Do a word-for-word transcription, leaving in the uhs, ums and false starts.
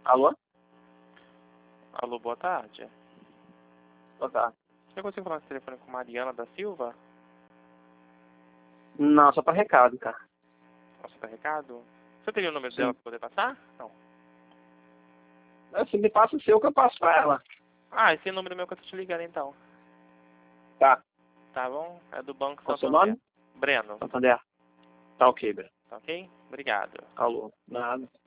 Alô? Alô, boa tarde. Boa tarde. Eu consigo falar no telefone com Mariana da Silva? Não, só pra recado, cara. Posso dar recado? Você teria o número Sim. dela para poder passar? Não. Se me passa o seu que eu passo pra ela. Ah, esse é o número meu que eu tô te ligando então. Tá. Tá bom? É do Banco Qual o seu Santander. nome? Breno. Santander. Tá ok, Breno. Tá ok? Obrigado. Alô. Nada.